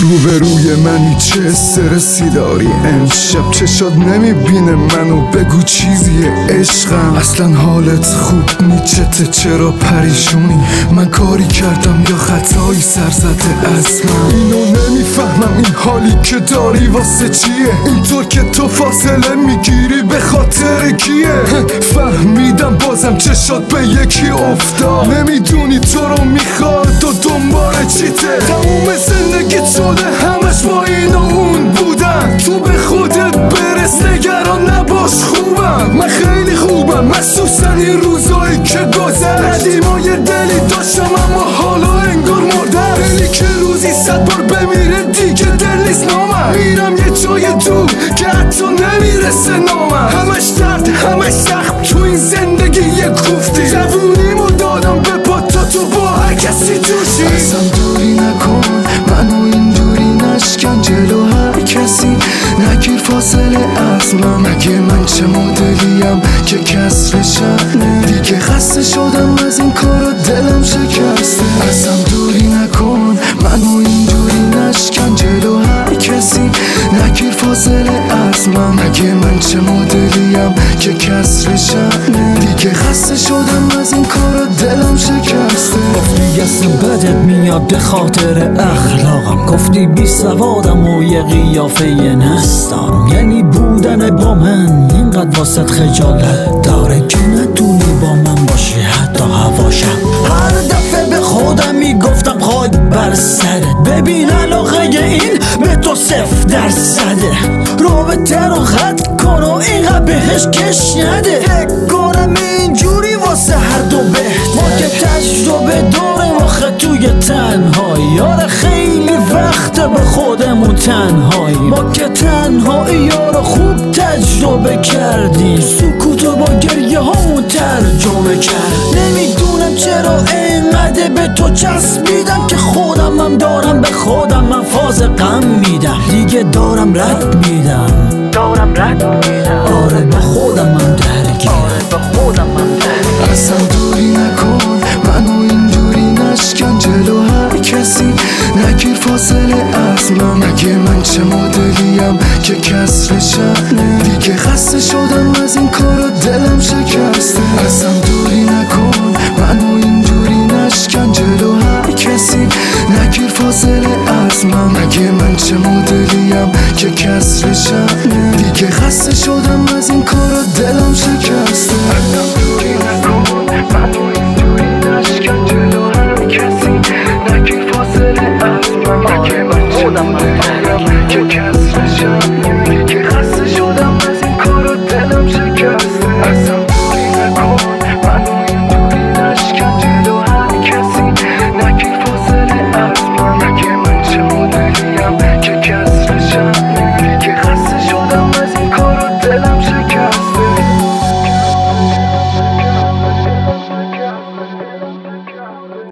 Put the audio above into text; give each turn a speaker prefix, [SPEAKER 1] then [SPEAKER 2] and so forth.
[SPEAKER 1] روبروی منی چه استرسی داری امشب چشات نمیبینه منو بگو چیزیه عشقم اصلا حالت خوب نیچته چرا پریشونی من کاری کردم یا خطایی سر زده از من اینو نمیفهمم این حالی که داری واسه چیه اینطور که تو فاصله میگیری به خاطر کیه فهمیدم بازم چشات به یکی افتاد نمیدونی تو رو میخواد و دنبال چیته تموم زندگی شده همش با این و اون بودن تو به خودت برس نگران نباش خوبم من خیلی خوبم مخصوصا این روزایی که گذشت قدیما یه دلی داشتم اما حالا انگار مردم دلی که روزی 100 بار بمیره دیگه دل نیست نامم میرم یه جای دور که حتی نمیرسه نامم همش درد همش سخت تو این زندگی یه کوفتی جوونیمو دادم به پاتا تو با هر کسی توشی ازم دوری نکن منو اینجوری نشکن جلو هر کسی نگیر فاصله از من مگه من چه مدلیم که کسر شأنه دیگه خسته شدم از این کارا دلم شکسته ازم دوری نکن منو اینجوری نشکن جلو هر کسی نگیر فاصله از من مگه من چه مدلیم که کسر شأنه دیگه خسته شدم از این کارا دلم شکسته
[SPEAKER 2] گفتی اصلا بدت میاد به خاطر اخلاقم گفتی بی سوادم و یه قیافه نستارم یعنی بودن با من اینقدر واسط خجالت داره که نتونی با من باشی حتی هواشم هر دفعه به خودم میگفتم خاک بر سرت ببین علاقه این به تو 0% رابطه رو خط کن و اینقدر بهش کش نده فکر کنم اینجوری واسه هر دو بهتره ما که تجربه داریم آخه توی تنهایی آره خیلی وقت به خودمون تنهایی ما که تنهایی یارو خوب تجربه کردیم سکوتو با گریه هامون ترجمه کرد نمیدونم چرا اینقدر به تو چسبیدم که خودمم دارم به خودم من فاز غم میدم دیگه دارم رد میدم آره به خودمم درگیرم
[SPEAKER 1] ازم دوری نکن منو اینجوری نشکن جلو هر کسی نگیر فاصله از من مگه من چه مدلیم که کسر شأنه دیگه خسته شدم از این کارا دلم شکسته ازم دوری نکن منو اینجوری نشکن جلو هر کسی نگیر فاصله